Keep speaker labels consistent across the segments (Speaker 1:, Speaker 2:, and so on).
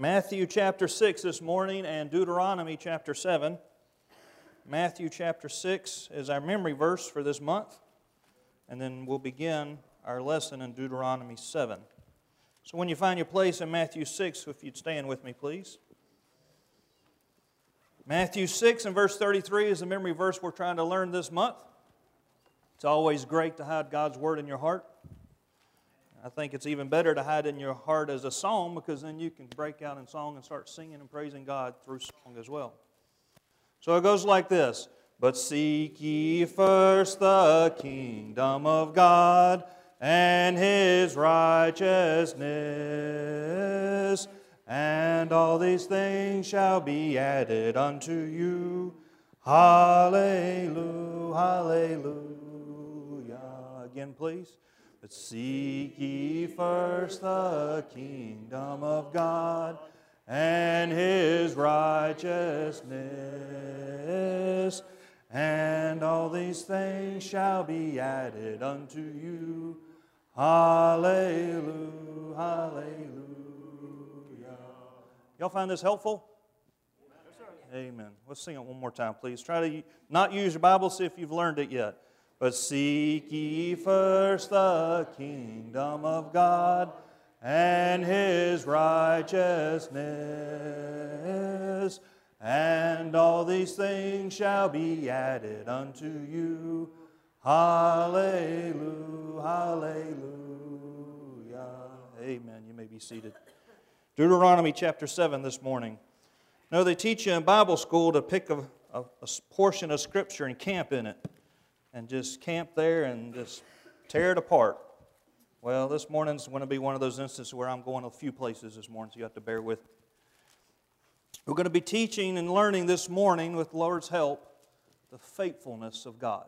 Speaker 1: Matthew chapter 6 this morning and Deuteronomy chapter 7. Matthew chapter 6 is our memory verse for this month, and then we'll begin our lesson in Deuteronomy 7. So when you find your place in Matthew 6, if you'd stand with me, please. Matthew 6 and verse 33 is the memory verse we're trying to learn this month. It's always great to hide God's Word in your heart. I think it's even better to hide in your heart as a song, because then you can break out in song and start singing and praising God through song as well. So it goes like this. But seek ye first the kingdom of God and His righteousness, and all these things shall be added unto you. Hallelujah, hallelujah. Again, please. But seek ye first the kingdom of God and His righteousness, and all these things shall be added unto you. Hallelujah, hallelujah. Y'all find this helpful? Yes, sir. Amen. Let's sing it one more time, please. Try to not use your Bible, see if you've learned it yet. But seek ye first the kingdom of God and His righteousness, and all these things shall be added unto you. Hallelujah, hallelujah. Amen. You may be seated. Deuteronomy chapter 7 this morning. Now they teach you in Bible school to pick a portion of Scripture and camp in it. And just camp there and just tear it apart. Well, this morning's going to be one of those instances where I'm going a few places this morning, so you have to bear with me. We're going to be teaching and learning this morning, with the Lord's help, the faithfulness of God.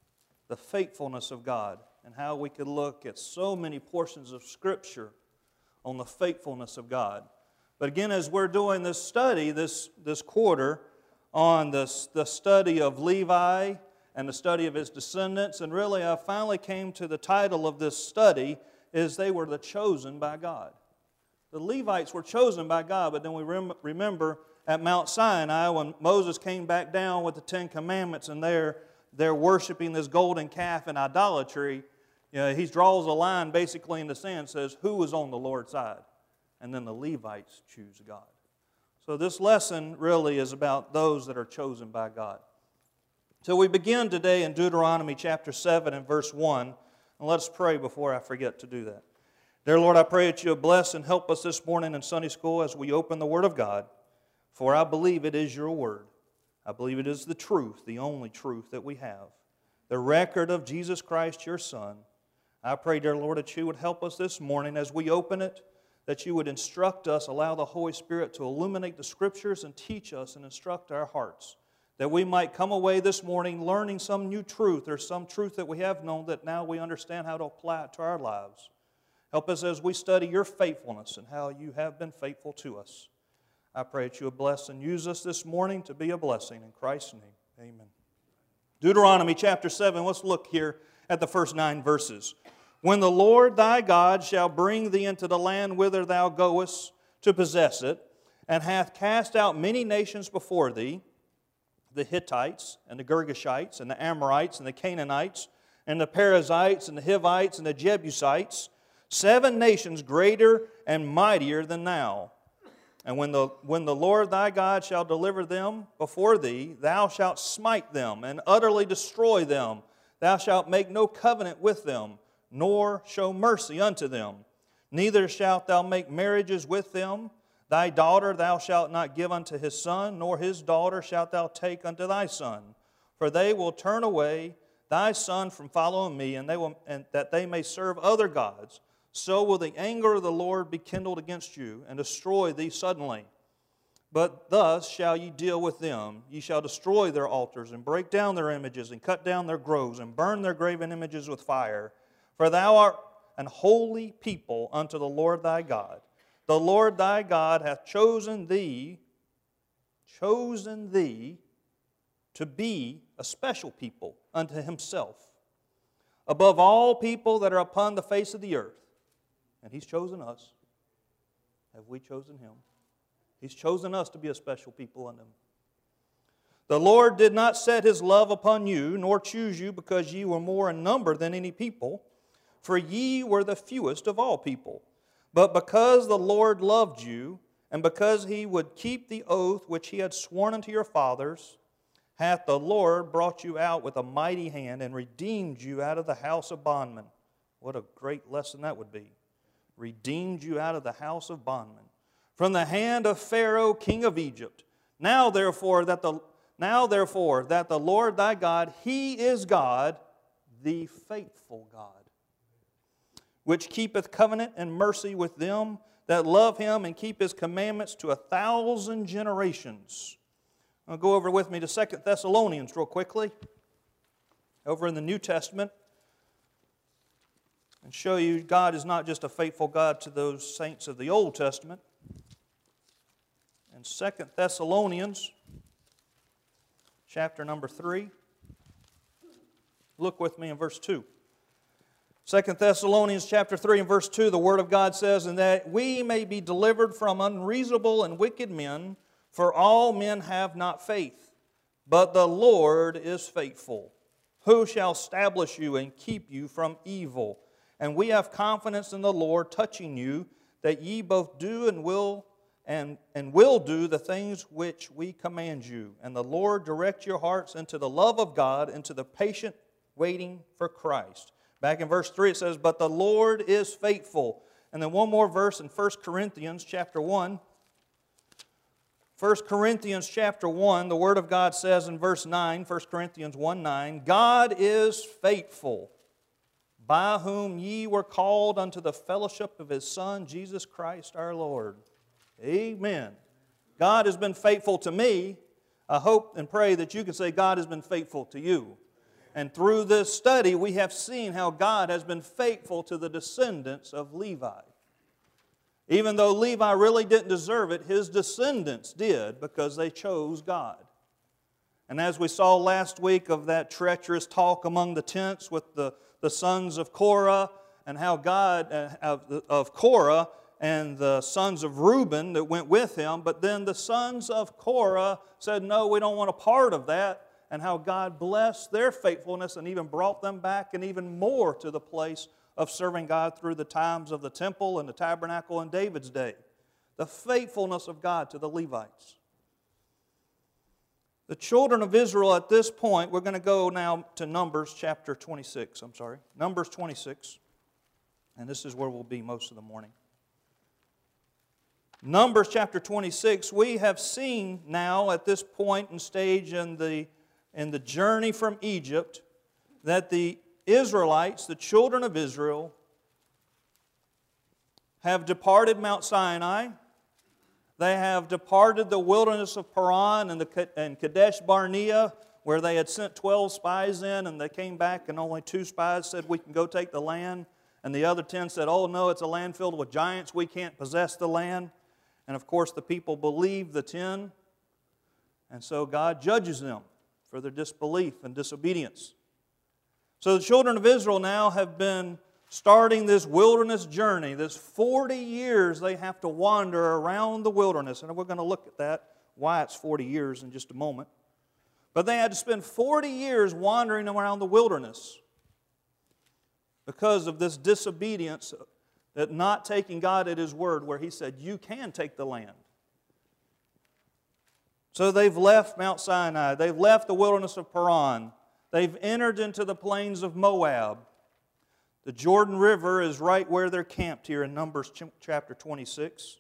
Speaker 1: The faithfulness of God, and how we could look at so many portions of Scripture on the faithfulness of God. But again, as we're doing this study this quarter on the study of Levi and the study of his descendants, and really I finally came to the title of this study is they were the chosen by God. The Levites were chosen by God, but then we remember at Mount Sinai when Moses came back down with the Ten Commandments, and they're worshiping this golden calf in idolatry. You know, he draws a line basically in the sand, says, who is on the Lord's side? And then the Levites choose God. So this lesson really is about those that are chosen by God. So we begin today in Deuteronomy chapter 7 and verse 1. And let's pray before I forget to do that. Dear Lord, I pray that you bless and help us this morning in Sunday school as we open the Word of God. For I believe it is your Word. I believe it is the truth, the only truth that we have. The record of Jesus Christ, your Son. I pray, dear Lord, that you would help us this morning as we open it, that you would instruct us, allow the Holy Spirit to illuminate the Scriptures and teach us and instruct our hearts, that we might come away this morning learning some new truth or some truth that we have known that now we understand how to apply it to our lives. Help us as we study your faithfulness and how you have been faithful to us. I pray that you would bless and use us this morning to be a blessing. In Christ's name, amen. Deuteronomy chapter 7, let's look here at the first 9 verses. When the Lord thy God shall bring thee into the land whither thou goest to possess it, and hath cast out many nations before thee, the Hittites, and the Girgashites, and the Amorites, and the Canaanites, and the Perizzites, and the Hivites, and the Jebusites, 7 nations greater and mightier than thou. And when the Lord thy God shall deliver them before thee, thou shalt smite them, and utterly destroy them. Thou shalt make no covenant with them, nor show mercy unto them. Neither shalt thou make marriages with them. Thy daughter thou shalt not give unto his son, nor his daughter shalt thou take unto thy son. For they will turn away thy son from following me, and that they may serve other gods. So will the anger of the Lord be kindled against you, and destroy thee suddenly. But thus shall ye deal with them. Ye shall destroy their altars, and break down their images, and cut down their groves, and burn their graven images with fire. For thou art an holy people unto the Lord thy God. The Lord thy God hath chosen thee to be a special people unto himself, above all people that are upon the face of the earth. And he's chosen us. Have we chosen him? He's chosen us to be a special people unto Him. The Lord did not set His love upon you, nor choose you, because ye were more in number than any people, for ye were the fewest of all people. But because the Lord loved you, and because He would keep the oath which He had sworn unto your fathers, hath the Lord brought you out with a mighty hand, and redeemed you out of the house of bondmen. What a great lesson that would be. Redeemed you out of the house of bondmen, from the hand of Pharaoh king of Egypt. Now therefore that the Lord thy God, He is God, the faithful God, which keepeth covenant and mercy with them that love Him and keep His commandments to 1,000 generations. I'll go over with me to 2 Thessalonians real quickly, over in the New Testament, and show you God is not just a faithful God to those saints of the Old Testament. In 2 Thessalonians, chapter number 3, look with me in verse 2. 2 Thessalonians chapter 3 and verse 2, the Word of God says, "And that we may be delivered from unreasonable and wicked men, for all men have not faith. But the Lord is faithful, who shall establish you and keep you from evil. And we have confidence in the Lord touching you, that ye both do and will do the things which we command you. And the Lord direct your hearts into the love of God, into the patient waiting for Christ." Back in verse 3 it says, "But the Lord is faithful." And then one more verse in 1 Corinthians chapter 1. 1 Corinthians chapter 1, the Word of God says in verse 9, 1 Corinthians 1:9, "God is faithful, by whom ye were called unto the fellowship of His Son, Jesus Christ our Lord." Amen. God has been faithful to me. I hope and pray that you can say God has been faithful to you. And through this study, we have seen how God has been faithful to the descendants of Levi. Even though Levi really didn't deserve it, his descendants did because they chose God. And as we saw last week of that treacherous talk among the tents with the sons of Korah, and how God, of Korah, and the sons of Reuben that went with him, but then the sons of Korah said, "No, we don't want a part of that," and how God blessed their faithfulness and even brought them back and even more to the place of serving God through the times of the temple and the tabernacle in David's day. The faithfulness of God to the Levites. The children of Israel at this point, we're going to go now to Numbers chapter 26, Numbers 26, and this is where we'll be most of the morning. Numbers chapter 26, we have seen now at this point and stage in the journey from Egypt that the Israelites, the children of Israel, have departed Mount Sinai. They have departed the wilderness of Paran and Kadesh Barnea, where they had sent 12 spies in, and they came back and only 2 spies said, "We can go take the land." And the other 10 said, "Oh no, it's a land filled with giants. We can't possess the land." And of course the people believed the 10. And so God judges them for their disbelief and disobedience. So the children of Israel now have been starting this wilderness journey. This 40 years they have to wander around the wilderness. And we're going to look at that, why it's 40 years in just a moment. But they had to spend 40 years wandering around the wilderness because of this disobedience, that not taking God at His word, where He said, "You can take the land." So they've left Mount Sinai. They've left the wilderness of Paran. They've entered into the plains of Moab. The Jordan River is right where they're camped here in Numbers chapter 26.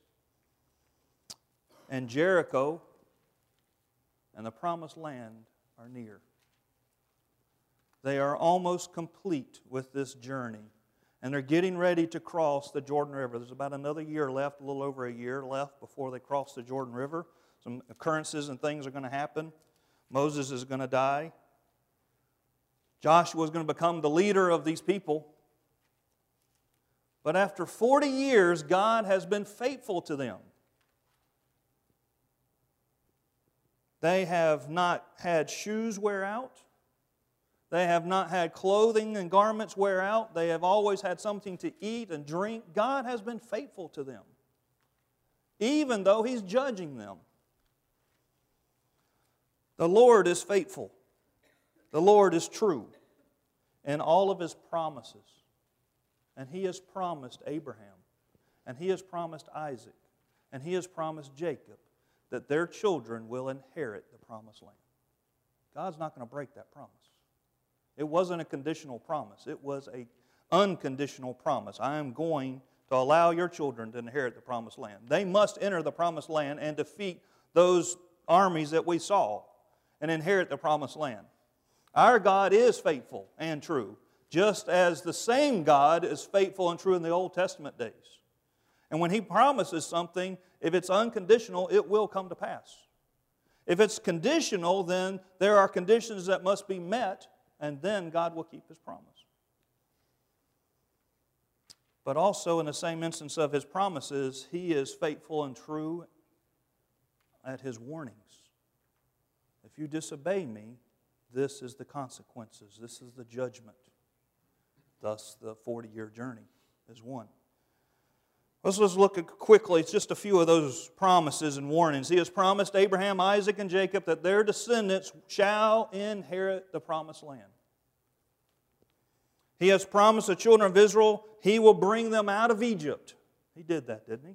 Speaker 1: And Jericho and the Promised Land are near. They are almost complete with this journey. And they're getting ready to cross the Jordan River. There's about another year left, a little over a year left before they cross the Jordan River. Some occurrences and things are going to happen. Moses is going to die. Joshua is going to become the leader of these people. But after 40 years, God has been faithful to them. They have not had shoes wear out. They have not had clothing and garments wear out. They have always had something to eat and drink. God has been faithful to them. even though He's judging them. The Lord is faithful. The Lord is true in all of His promises. And He has promised Abraham, and He has promised Isaac, and He has promised Jacob that their children will inherit the promised land. God's not going to break that promise. It wasn't a conditional promise. It was an unconditional promise. I am going to allow your children to inherit the promised land. They must enter the promised land and defeat those armies that we saw and inherit the promised land. Our God is faithful and true, just as the same God is faithful and true in the Old Testament days. And when He promises something, if it's unconditional, it will come to pass. If it's conditional, then there are conditions that must be met, and then God will keep His promise. But also in the same instance of His promises, He is faithful and true at His warnings. If you disobey Me, this is the consequences. This is the judgment. Thus, the 40-year journey is one. Let's just look at quickly just a few of those promises and warnings. He has promised Abraham, Isaac, and Jacob that their descendants shall inherit the promised land. He has promised the children of Israel He will bring them out of Egypt. He did that, didn't He?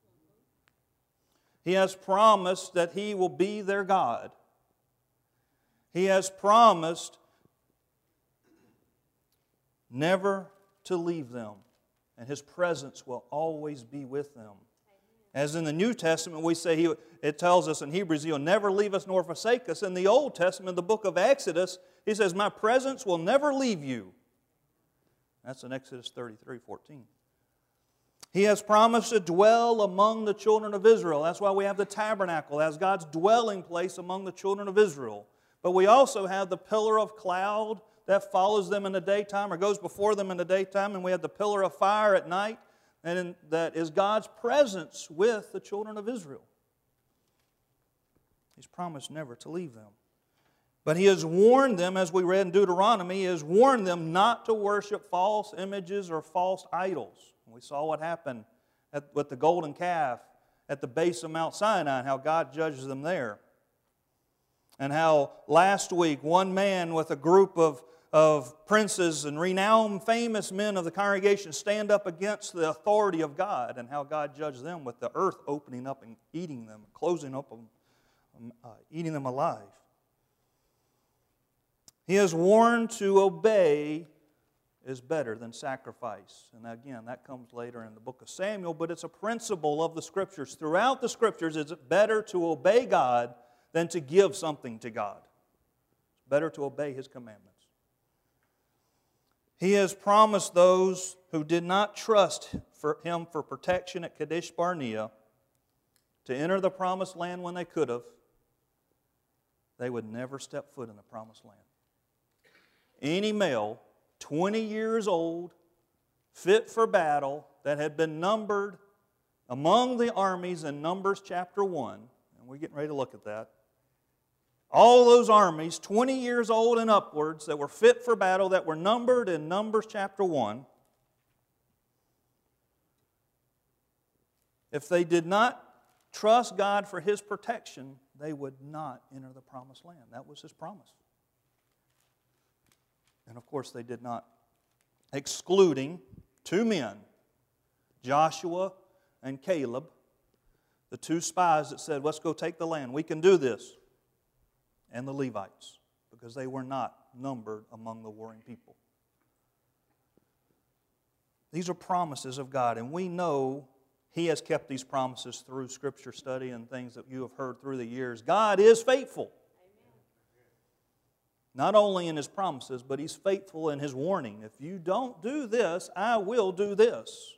Speaker 1: He has promised that He will be their God. He has promised never to leave them, and His presence will always be with them. As in the New Testament, we say it tells us in Hebrews, He'll never leave us nor forsake us. In the Old Testament, the book of Exodus, He says, my presence will never leave you. That's in Exodus 33:14. He has promised to dwell among the children of Israel. That's why we have the tabernacle as God's dwelling place among the children of Israel. But we also have the pillar of cloud that follows them in the daytime or goes before them in the daytime, and we have the pillar of fire at night, and that is God's presence with the children of Israel. He's promised never to leave them. But He has warned them, as we read in Deuteronomy, He has warned them not to worship false images or false idols. We saw what happened with the golden calf at the base of Mount Sinai and how God judges them there. And how last week one man with a group of princes and renowned famous men of the congregation stand up against the authority of God, and how God judged them with the earth opening up and eating them, closing up them, eating them alive. He has warned to obey is better than sacrifice. And again, that comes later in the book of Samuel, but it's a principle of the Scriptures. Throughout the Scriptures, it's better to obey God than to give something to God. It's better to obey His commandments. He has promised those who did not trust Him for protection at Kadesh Barnea to enter the promised land when they could have, they would never step foot in the promised land. Any male 20 years old, fit for battle, that had been numbered among the armies in Numbers chapter 1, and we're getting ready to look at that. All those armies, 20 years old and upwards, that were fit for battle, that were numbered in Numbers chapter 1, if they did not trust God for His protection, they would not enter the promised land. That was His promise. And of course they did not, excluding two men, Joshua and Caleb, the two spies that said, let's go take the land, we can do this, and the Levites, because they were not numbered among the warring people. These are promises of God, and we know He has kept these promises through Scripture study and things that you have heard through the years. God is faithful. Not only in His promises, but He's faithful in His warning. If you don't do this, I will do this.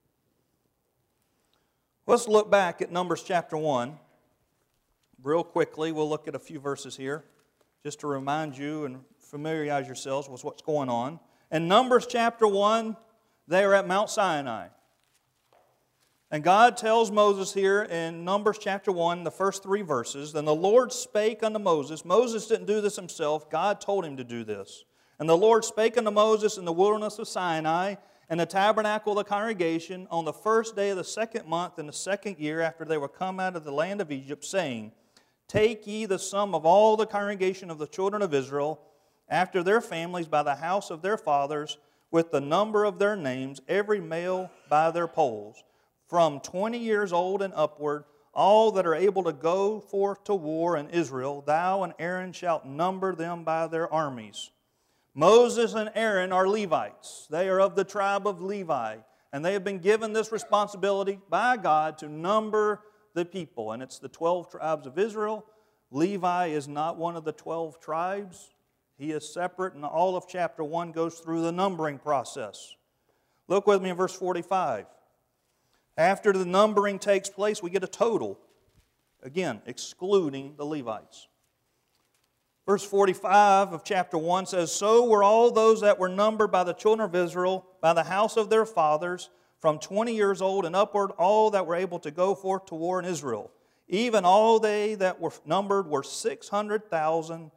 Speaker 1: Let's look back at Numbers chapter 1. Real quickly, we'll look at a few verses here, just to remind you and familiarize yourselves with what's going on. In Numbers chapter 1, they are at Mount Sinai. And God tells Moses here in Numbers chapter 1, the first 3 verses, "Then the Lord spake unto Moses." Moses didn't do this himself. God told him to do this. "And the Lord spake unto Moses in the wilderness of Sinai, in the tabernacle of the congregation on the first day of the second month in the second year after they were come out of the land of Egypt, saying, Take ye the sum of all the congregation of the children of Israel, after their families by the house of their fathers, with the number of their names, every male by their polls, from 20 years old and upward, all that are able to go forth to war in Israel, thou and Aaron shalt number them by their armies. Moses and Aaron are Levites. They are of the tribe of Levi, and they have been given this responsibility by God to number the people. And it's the 12 tribes of Israel. Levi is not one of the 12 tribes. He is separate, and all of chapter 1 goes through the numbering process. Look with me in verse 45. After the numbering takes place, we get a total. Again, excluding the Levites. Verse 45 of chapter 1 says, So were all those that were numbered by the children of Israel, by the house of their fathers, from 20 years old and upward, all that were able to go forth to war in Israel. Even all they that were numbered were 600,000,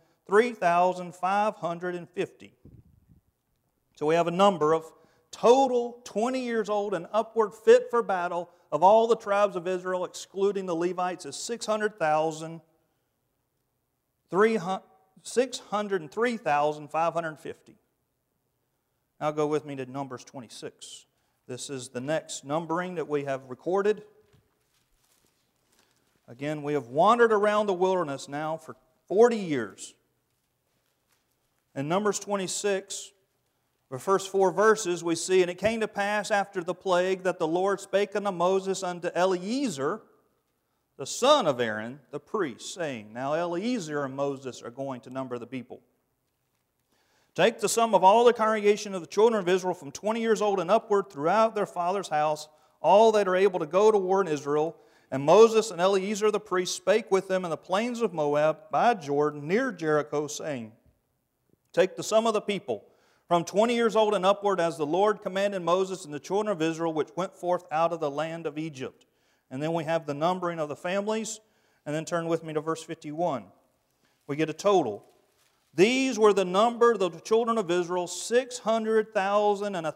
Speaker 1: 3,550. So we have a number of total 20 years old and upward fit for battle of all the tribes of Israel, excluding the Levites, is 603,550. Now go with me to Numbers 26. This is the next numbering that we have recorded. Again, we have wandered around the wilderness now for 40 years. In Numbers 26, the first 4 verses, we see, And it came to pass after the plague that the Lord spake unto Moses unto Eleazar, the son of Aaron, the priest, saying, Now Eleazar and Moses are going to number the people. Take the sum of all the congregation of the children of Israel from 20 years old and upward throughout their father's house, all that are able to go to war in Israel. And Moses and Eleazar the priest spake with them in the plains of Moab by Jordan near Jericho, saying, Take the sum of the people from 20 years old and upward, as the Lord commanded Moses and the children of Israel, which went forth out of the land of Egypt. And then we have the numbering of the families. And then turn with me to verse 51. We get a total. These were the number of the children of Israel, 600,000 and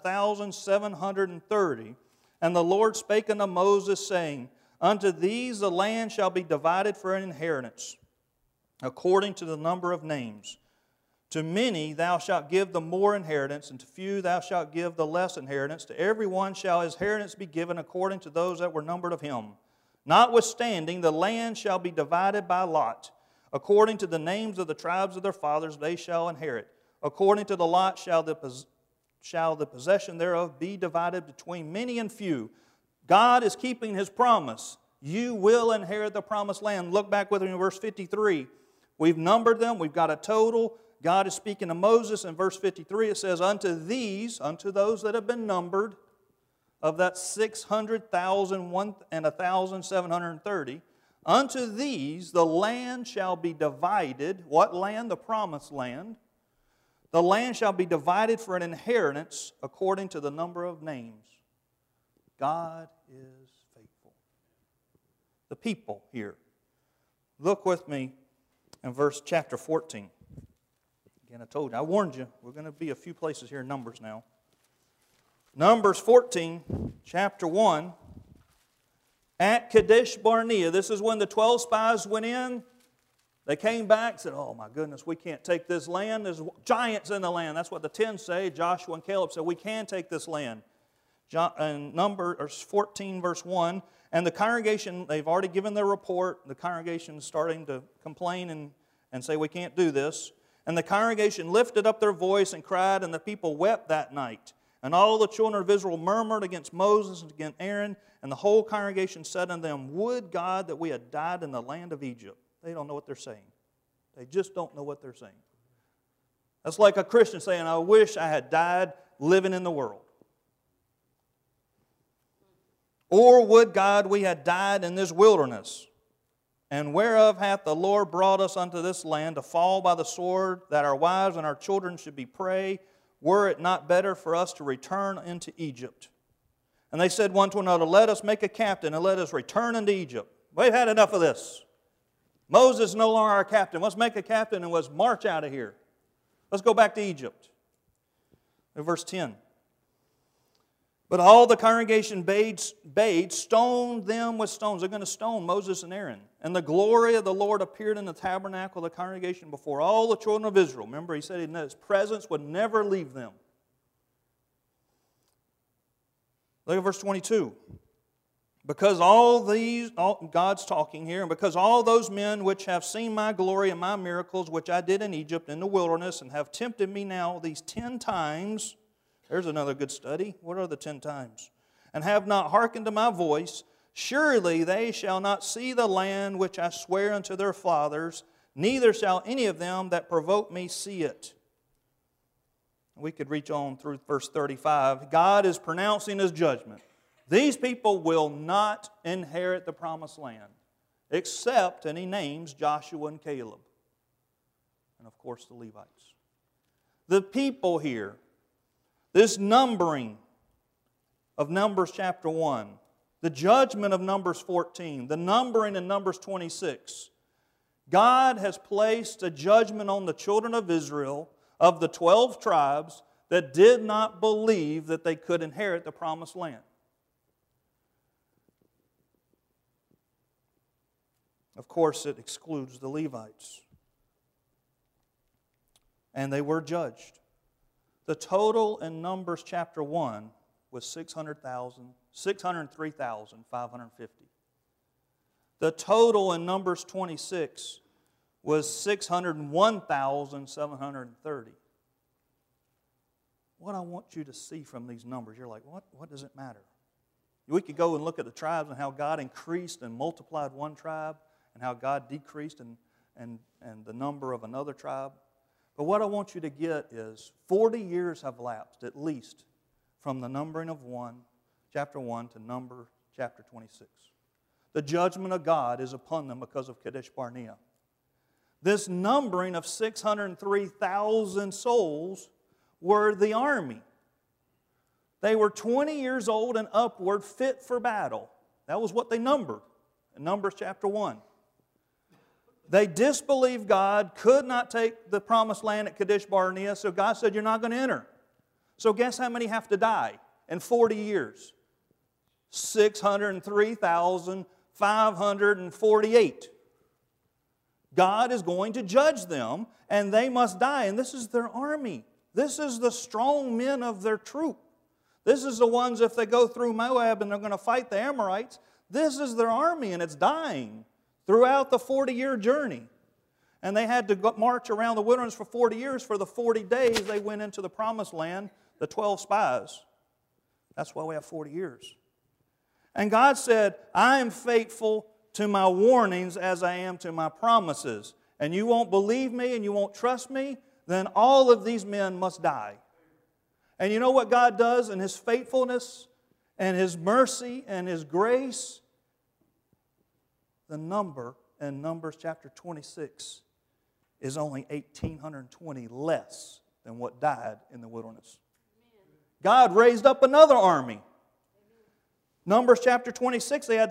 Speaker 1: 1,730. And the Lord spake unto Moses, saying, Unto these the land shall be divided for an inheritance, according to the number of names. To many thou shalt give the more inheritance, and to few thou shalt give the less inheritance. To every one shall his inheritance be given according to those that were numbered of him. Notwithstanding, the land shall be divided by lot. According to the names of the tribes of their fathers they shall inherit. According to the lot shall the possession thereof be divided between many and few. God is keeping His promise. You will inherit the promised land. Look back with me in verse 53. We've numbered them. We've got a total. God is speaking to Moses. In verse 53 it says, Unto these, unto those that have been numbered, of that 600,000 and 1,730, unto these the land shall be divided. What land? The promised land. The land shall be divided for an inheritance according to the number of names. God is faithful. The people here. Look with me in chapter 14. Again, I told you, I warned you, we're going to be a few places here in Numbers now. Numbers 14, chapter 1. At Kadesh Barnea, this is when the 12 spies went in. They came back, said, Oh my goodness, we can't take this land. There's giants in the land. That's what the 10 say. Joshua and Caleb said, We can take this land. In Numbers 14, verse 1, and the congregation, they've already given their report. The congregation is starting to complain and say, We can't do this. And the congregation lifted up their voice and cried, and the people wept that night. And all the children of Israel murmured against Moses and against Aaron, and the whole congregation said unto them, Would God that we had died in the land of Egypt. They don't know what they're saying. They just don't know what they're saying. That's like a Christian saying, I wish I had died living in the world. Or would God we had died in this wilderness? And whereof hath the Lord brought us unto this land to fall by the sword, that our wives and our children should be prey? Were it not better for us to return into Egypt? And they said one to another, Let us make a captain, and let us return into Egypt. We've had enough of this. Moses is no longer our captain. Let's make a captain and let's march out of here. Let's go back to Egypt. In verse 10. But all the congregation bade, stoned them with stones. They're going to stone Moses and Aaron. And the glory of the Lord appeared in the tabernacle of the congregation before all the children of Israel. Remember, he said his presence would never leave them. Look at verse 22. Because God's talking here, and because all those men which have seen my glory and my miracles, which I did in Egypt in the wilderness, and have tempted me now these 10 times, there's another good study. What are the 10 times? And have not hearkened to my voice, surely they shall not see the land which I swear unto their fathers, neither shall any of them that provoke me see it. We could reach on through verse 35. God is pronouncing His judgment. These people will not inherit the promised land, except, and He names Joshua and Caleb, and of course the Levites. The people here, this numbering of Numbers chapter 1, the judgment of Numbers 14, the numbering in Numbers 26, God has placed a judgment on the children of Israel of the 12 tribes that did not believe that they could inherit the promised land. Of course, it excludes the Levites. And they were judged. The total in Numbers chapter 1 was 603,550. The total in Numbers 26 was 601,730. What I want you to see from these numbers, you're like, what does it matter? We could go and look at the tribes and how God increased and multiplied one tribe, and how God decreased and the number of another tribe. But what I want you to get is 40 years have lapsed, at least, from the numbering of chapter 1 to number chapter 26. The judgment of God is upon them because of Kadesh Barnea. This numbering of 603,000 souls were the army. They were 20 years old and upward, fit for battle. That was what they numbered in Numbers chapter 1. They disbelieved God, could not take the promised land at Kadesh Barnea, so God said, you're not going to enter. So guess how many have to die in 40 years? 603,548. God is going to judge them, and they must die. And this is their army. This is the strong men of their troop. This is the ones, if they go through Moab and they're going to fight the Amorites, this is their army, and it's dying throughout the 40-year journey. And they had to march around the wilderness for 40 years. For the 40 days they went into the promised land, the 12 spies. That's why we have 40 years. And God said, I am faithful to my warnings as I am to my promises. And you won't believe me and you won't trust me, then all of these men must die. And you know what God does in His faithfulness and His mercy and His grace? The number in Numbers chapter 26 is only 1,820 less than what died in the wilderness. God raised up another army. Numbers chapter 26, they had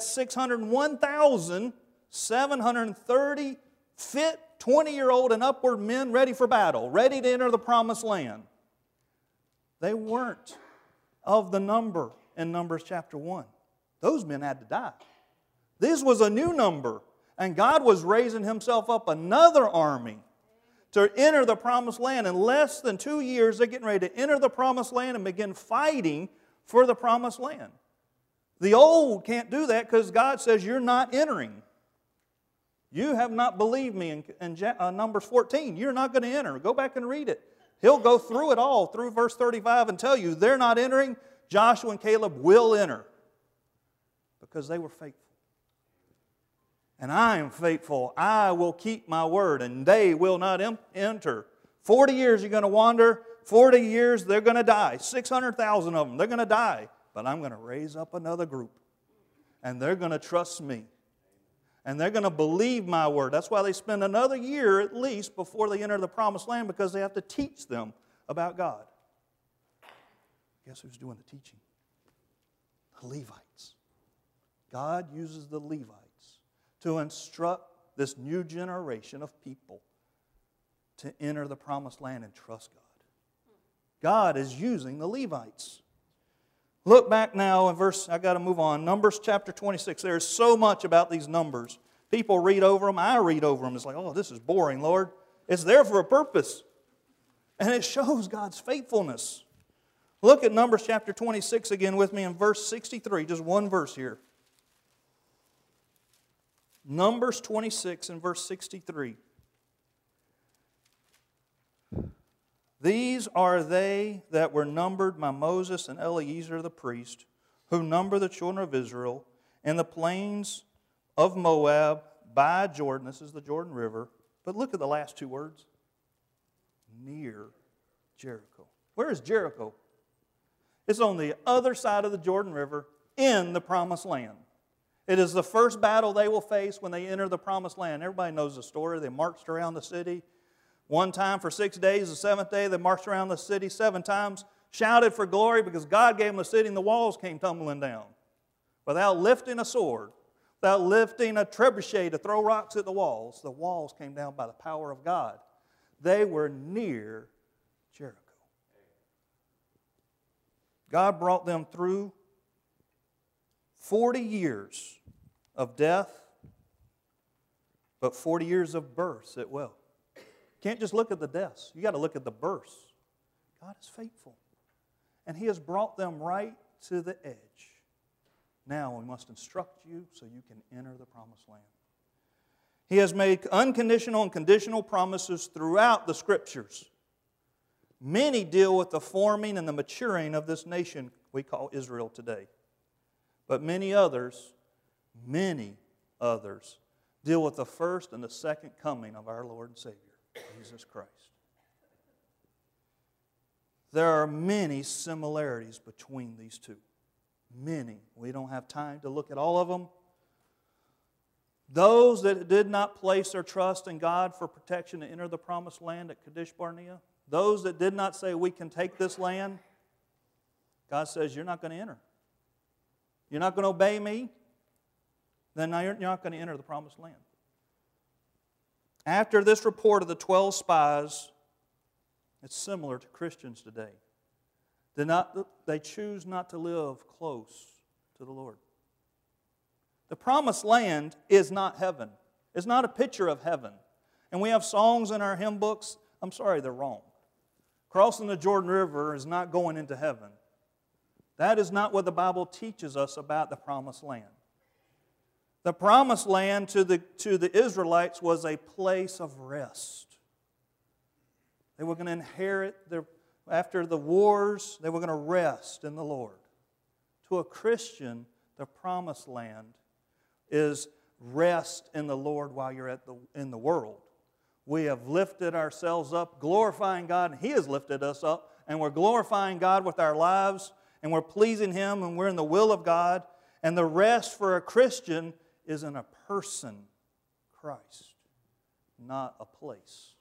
Speaker 1: 601,730 fit 20-year-old and upward men ready for battle, ready to enter the promised land. They weren't of the number in Numbers chapter 1. Those men had to die. This was a new number, and God was raising Himself up another army to enter the promised land. In less than 2 years, they're getting ready to enter the promised land and begin fighting for the promised land. The old can't do that because God says, you're not entering. You have not believed me in Numbers 14. You're not going to enter. Go back and read it. He'll go through it all, through verse 35, and tell you they're not entering. Joshua and Caleb will enter because they were faithful. And I am faithful. I will keep my word, and they will not enter. 40 years you're going to wander. 40 years they're going to die. 600,000 of them, they're going to die. But I'm going to raise up another group. And they're going to trust me. And they're going to believe my word. That's why they spend another year at least before they enter the promised land, because they have to teach them about God. Guess who's doing the teaching? The Levites. God uses the Levites to instruct this new generation of people to enter the promised land and trust God. God is using the Levites. Look back now in I got to move on. Numbers chapter 26. There's so much about these numbers. People read over them. I read over them. It's like, oh, this is boring, Lord. It's there for a purpose. And it shows God's faithfulness. Look at Numbers chapter 26 again with me in verse 63. Just one verse here. Numbers 26 and verse 63. These are they that were numbered by Moses and Eleazar the priest, who number the children of Israel in the plains of Moab by Jordan. This is the Jordan River. But look at the last two words. Near Jericho. Where is Jericho? It's on the other side of the Jordan River in the Promised Land. It is the first battle they will face when they enter the Promised Land. Everybody knows the story. They marched around the city. One time for 6 days, the seventh day, they marched around the city 7 times, shouted for glory because God gave them the city and the walls came tumbling down. Without lifting a sword, without lifting a trebuchet to throw rocks at the walls came down by the power of God. They were near Jericho. God brought them through 40 years of death, but 40 years of births as well. Can't just look at the deaths. You got to look at the births. God is faithful. And He has brought them right to the edge. Now we must instruct you so you can enter the Promised Land. He has made unconditional and conditional promises throughout the Scriptures. Many deal with the forming and the maturing of this nation we call Israel today. But many others deal with the first and the second coming of our Lord and Savior, Jesus Christ. There are many similarities between these two. Many. We don't have time to look at all of them. Those that did not place their trust in God for protection to enter the Promised Land at Kadesh Barnea, those that did not say we can take this land, God says you're not going to enter. You're not going to obey me, then you're not going to enter the Promised Land. After this report of the 12 spies, it's similar to Christians today. They choose not to live close to the Lord. The Promised Land is not heaven. It's not a picture of heaven. And we have songs in our hymn books. I'm sorry, they're wrong. Crossing the Jordan River is not going into heaven. That is not what the Bible teaches us about the Promised Land. The Promised Land to the Israelites was a place of rest. They were going to inherit after the wars, they were going to rest in the Lord. To a Christian, the Promised Land is rest in the Lord while you're in the world. We have lifted ourselves up, glorifying God, and He has lifted us up, and we're glorifying God with our lives, and we're pleasing Him, and we're in the will of God. And the rest for a Christian is in a person, Christ, not a place.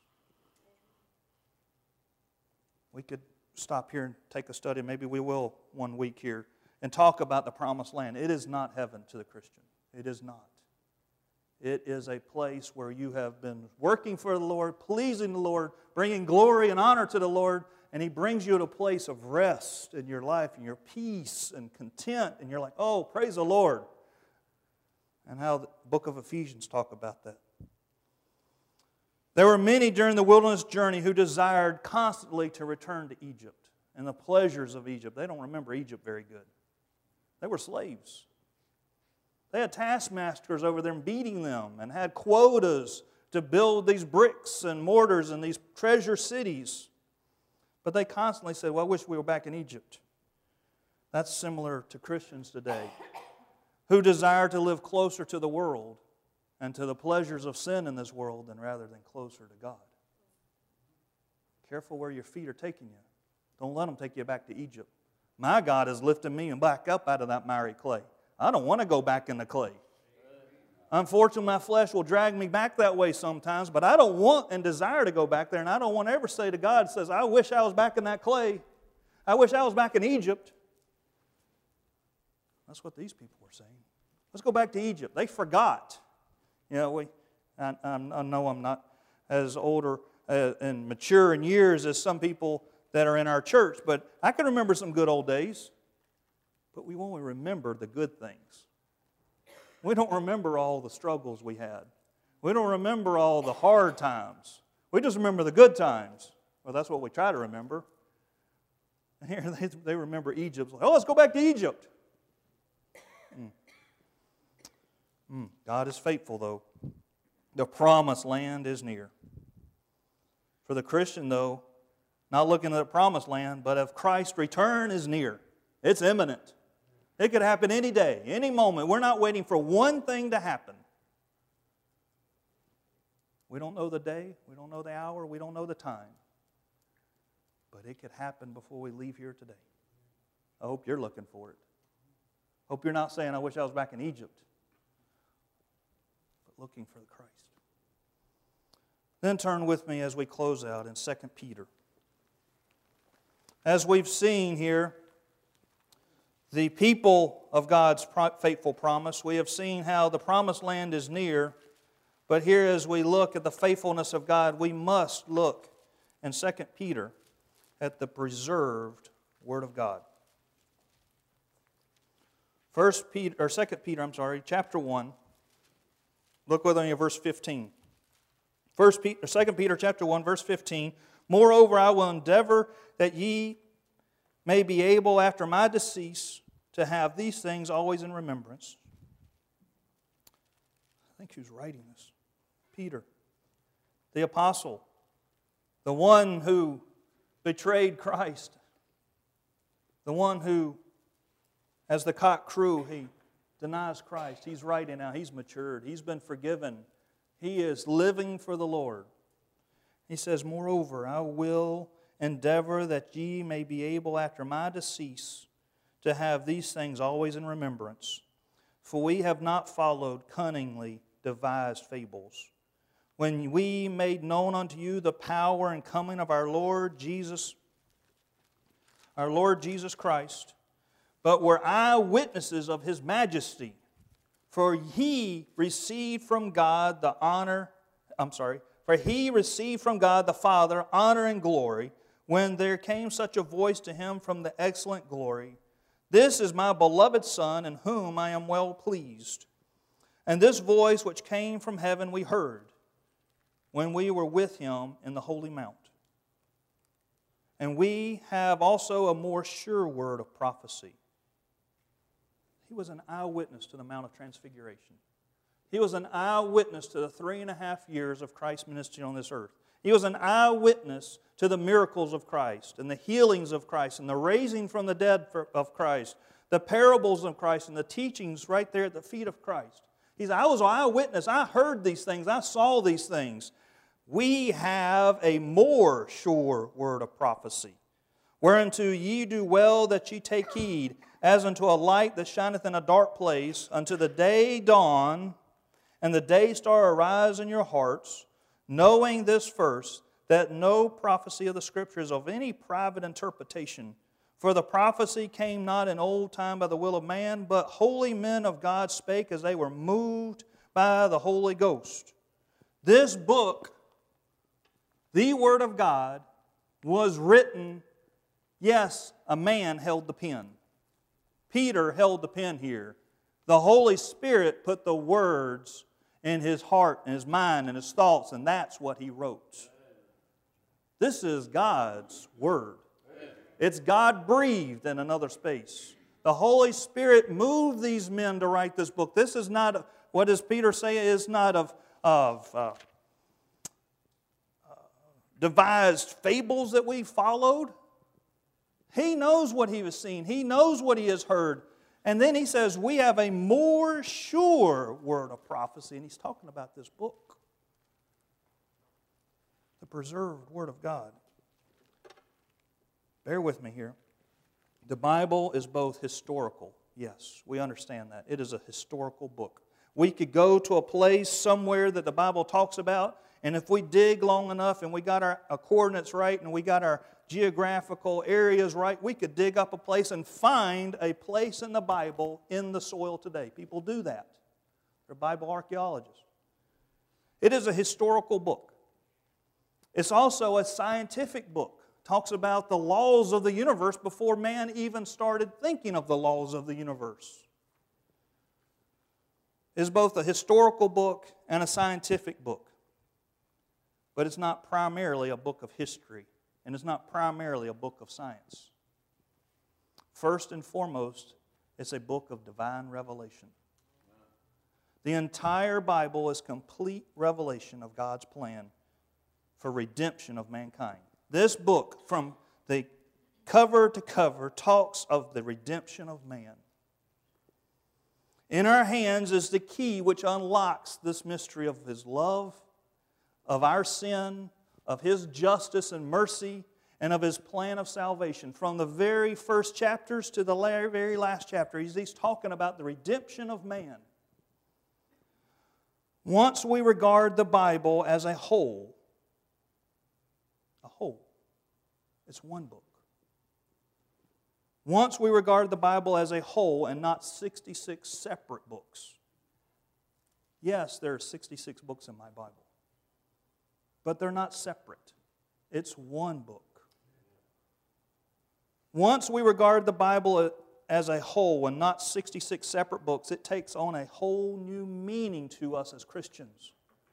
Speaker 1: We could stop here and take a study, maybe we will one week here, and talk about the Promised Land. It is not heaven to the Christian. It is not. It is a place where you have been working for the Lord, pleasing the Lord, bringing glory and honor to the Lord, and He brings you to a place of rest in your life and your peace and content, and you're like, oh, praise the Lord. And how the book of Ephesians talk about that. There were many during the wilderness journey who desired constantly to return to Egypt and the pleasures of Egypt. They don't remember Egypt very good. They were slaves. They had taskmasters over them beating them and had quotas to build these bricks and mortars and these treasure cities. But they constantly said, well, I wish we were back in Egypt. That's similar to Christians today who desire to live closer to the world and to the pleasures of sin in this world rather than closer to God. Careful where your feet are taking you. Don't let them take you back to Egypt. My God has lifted me and back up out of that miry clay. I don't want to go back in the clay. Unfortunately, my flesh will drag me back that way sometimes, but I don't want and desire to go back there, and I don't want to ever say to God, says, I wish I was back in that clay. I wish I was back in Egypt. That's what these people were saying. Let's go back to Egypt. They forgot. You know, I know I'm not as older and mature in years as some people that are in our church, but I can remember some good old days. but we only remember the good things. We don't remember all the struggles we had. We don't remember all the hard times. We just remember the good times. Well, that's what we try to remember. And here they remember Egypt. Like, oh, let's go back to Egypt. God is faithful, though. The promised land is near. For the Christian, though, not looking at the promised land, but if Christ's return is near, it's imminent. It could happen any day, any moment. We're not waiting for one thing to happen. We don't know the day, we don't know the hour, we don't know the time. But it could happen before we leave here today. I hope you're looking for it. Hope you're not saying, I wish I was back in Egypt. But looking for the Christ. Then turn with me as we close out in 2 Peter. As we've seen here, the people of God's faithful promise, we have seen how the promised land is near. But here as we look at the faithfulness of God, we must look in 2 Peter at the preserved Word of God. 2 Peter, chapter 1. Look with me at verse 15. 2 Peter chapter 1, verse 15. Moreover, I will endeavor that ye may be able after my decease to have these things always in remembrance. I think who's writing this? Peter, the apostle, the one who betrayed Christ, the one who, as the cock crew, he denies Christ. He's writing now. He's matured. He's been forgiven. He is living for the Lord. He says, Moreover, I will endeavor that ye may be able after my decease to have these things always in remembrance. For we have not followed cunningly devised fables, when we made known unto you the power and coming of our Lord Jesus Christ, but were eyewitnesses of His majesty. For He received from God the Father honor and glory, when there came such a voice to Him from the excellent glory, This is my beloved Son, in whom I am well pleased. And this voice which came from heaven we heard, when we were with Him in the holy mount. And we have also a more sure word of prophecy. He was an eyewitness to the Mount of Transfiguration. He was an eyewitness to the 3.5 years of Christ's ministry on this earth. He was an eyewitness to the miracles of Christ and the healings of Christ and the raising from the dead of Christ, the parables of Christ and the teachings right there at the feet of Christ. He said, I was an eyewitness. I heard these things. I saw these things. We have a more sure word of prophecy, whereunto ye do well that ye take heed, as unto a light that shineth in a dark place, unto the day dawn, and the day star arise in your hearts, knowing this first, that no prophecy of the Scripture is of any private interpretation. For the prophecy came not in old time by the will of man, but holy men of God spake as they were moved by the Holy Ghost. This book, the Word of God, was written, yes, a man held the pen. Peter held the pen here. The Holy Spirit put the words in his heart and his mind and his thoughts, and that's what he wrote. This is God's Word. It's God-breathed in another space. The Holy Spirit moved these men to write this book. This is not, what does Peter say, is not of devised fables that we followed. He knows what he was seeing. He knows what he has heard. And then he says, we have a more sure word of prophecy. And he's talking about this book. The preserved Word of God. Bear with me here. The Bible is both historical. Yes, we understand that. It is a historical book. We could go to a place somewhere that the Bible talks about, and if we dig long enough and we got our coordinates right and we got our geographical areas right, we could dig up a place and find a place in the Bible in the soil today. People do that. They're Bible archaeologists. It is a historical book. It's also a scientific book. talks about the laws of the universe before man even started thinking of the laws of the universe. It is both a historical book and a scientific book. But it's not primarily a book of history, and it's not primarily a book of science. First and foremost, it's a book of divine revelation. The entire Bible is complete revelation of God's plan for redemption of mankind. This book, from the cover to cover, talks of the redemption of man. In our hands is the key which unlocks this mystery of His love, of our sin, of His justice and mercy, and of His plan of salvation. From the very first chapters to the very last chapter, He's talking about the redemption of man. Once we regard the Bible as a whole, it's one book. Once we regard the Bible as a whole and not 66 separate books. Yes, there are 66 books in my Bible. But they're not separate. It's one book. Once we regard the Bible as a whole and not 66 separate books, it takes on a whole new meaning to us as Christians.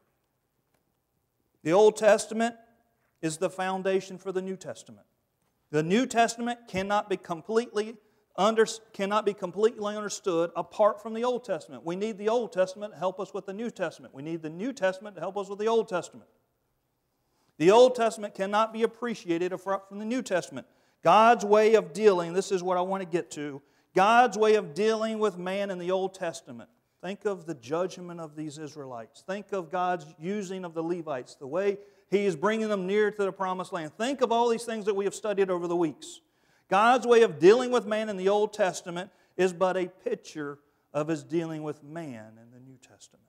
Speaker 1: The Old Testament is the foundation for the New Testament. The New Testament cannot be completely understood apart from the Old Testament. We need the Old Testament to help us with the New Testament. We need the New Testament to help us with the Old Testament. The Old Testament cannot be appreciated apart from the New Testament. God's way of dealing, this is what I want to get to, God's way of dealing with man in the Old Testament. Think of the judgment of these Israelites. Think of God's using of the Levites, the way He is bringing them near to the promised land. Think of all these things that we have studied over the weeks. God's way of dealing with man in the Old Testament is but a picture of His dealing with man in the New Testament.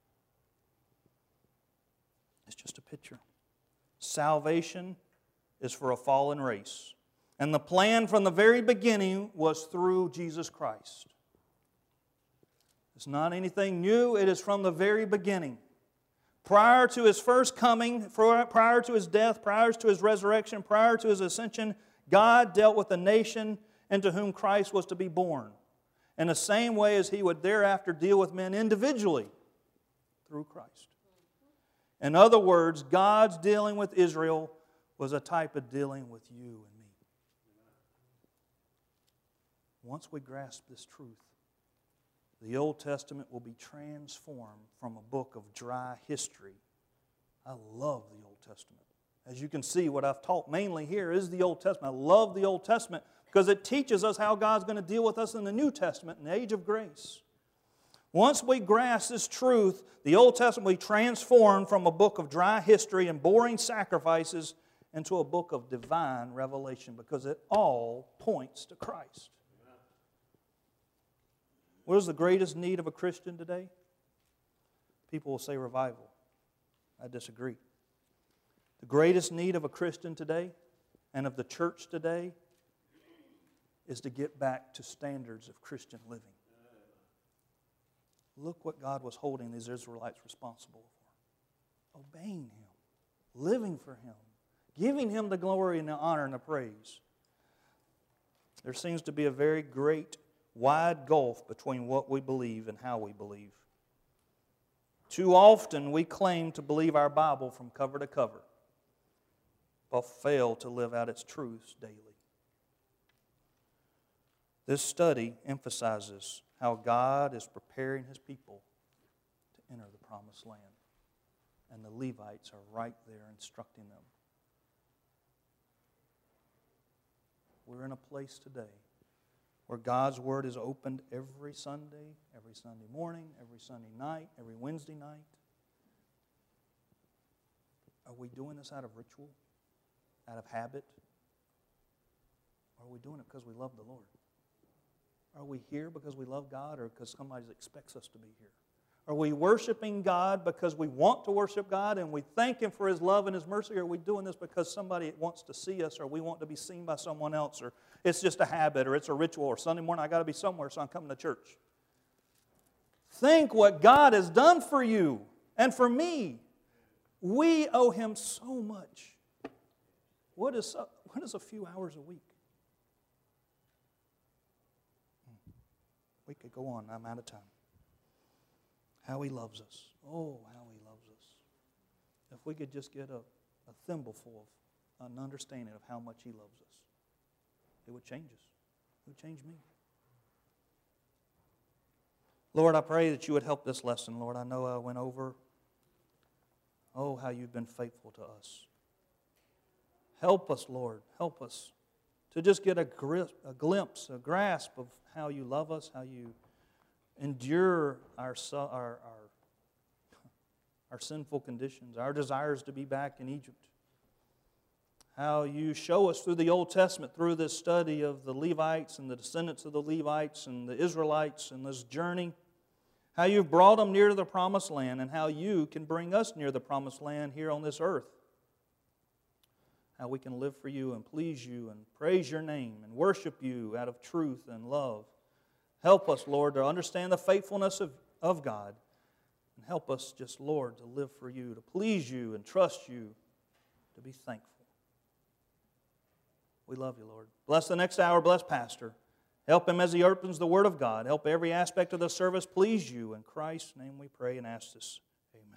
Speaker 1: It's just a picture. Salvation is for a fallen race. And the plan from the very beginning was through Jesus Christ. It's not anything new. It is from the very beginning. Prior to His first coming, prior to His death, prior to His resurrection, prior to His ascension, God dealt with the nation into whom Christ was to be born, in the same way as He would thereafter deal with men individually through Christ. In other words, God's dealing with Israel was a type of dealing with you and me. Once we grasp this truth, the Old Testament will be transformed from a book of dry history. I love the Old Testament. As you can see, what I've taught mainly here is the Old Testament. I love the Old Testament because it teaches us how God's going to deal with us in the New Testament, in the age of grace. Once we grasp this truth, the Old Testament will be transformed from a book of dry history and boring sacrifices into a book of divine revelation because it all points to Christ. What is the greatest need of a Christian today? People will say revival. I disagree. The greatest need of a Christian today and of the church today is to get back to standards of Christian living. Look what God was holding these Israelites responsible for. Obeying Him, living for Him, giving Him the glory and the honor and the praise. There seems to be a very great wide gulf between what we believe and how we believe. Too often we claim to believe our Bible from cover to cover, but fail to live out its truths daily. This study emphasizes how God is preparing His people to enter the promised land, and the Levites are right there instructing them. We're in a place today where God's Word is opened every Sunday morning, every Sunday night, every Wednesday night. Are we doing this out of ritual, out of habit? Or are we doing it because we love the Lord? Are we here because we love God or because somebody expects us to be here? Are we worshiping God because we want to worship God and we thank Him for His love and His mercy? Or are we doing this because somebody wants to see us or we want to be seen by someone else? Or it's just a habit or it's a ritual or Sunday morning I got to be somewhere so I'm coming to church. Think what God has done for you and for me. We owe Him so much. what is a few hours a week? We could go on. I'm out of time. How He loves us. Oh, how He loves us. If we could just get a thimbleful of an understanding of how much He loves us, it would change us. It would change me. Lord, I pray that You would help this lesson. Lord, I know I went over, oh, how You've been faithful to us. Help us, Lord. Help us to just get a glimpse, a grasp of how You love us, how You endure our sinful conditions, our desires to be back in Egypt. How You show us through the Old Testament, through this study of the Levites and the descendants of the Levites and the Israelites and this journey, how You've brought them near to the promised land and how You can bring us near the promised land here on this earth. How we can live for You and please You and praise Your name and worship You out of truth and love. Help us, Lord, to understand the faithfulness of God. And help us just, Lord, to live for You, to please You and trust You, to be thankful. We love You, Lord. Bless the next hour. Bless Pastor. Help him as he opens the Word of God. Help every aspect of the service please You. In Christ's name we pray and ask this.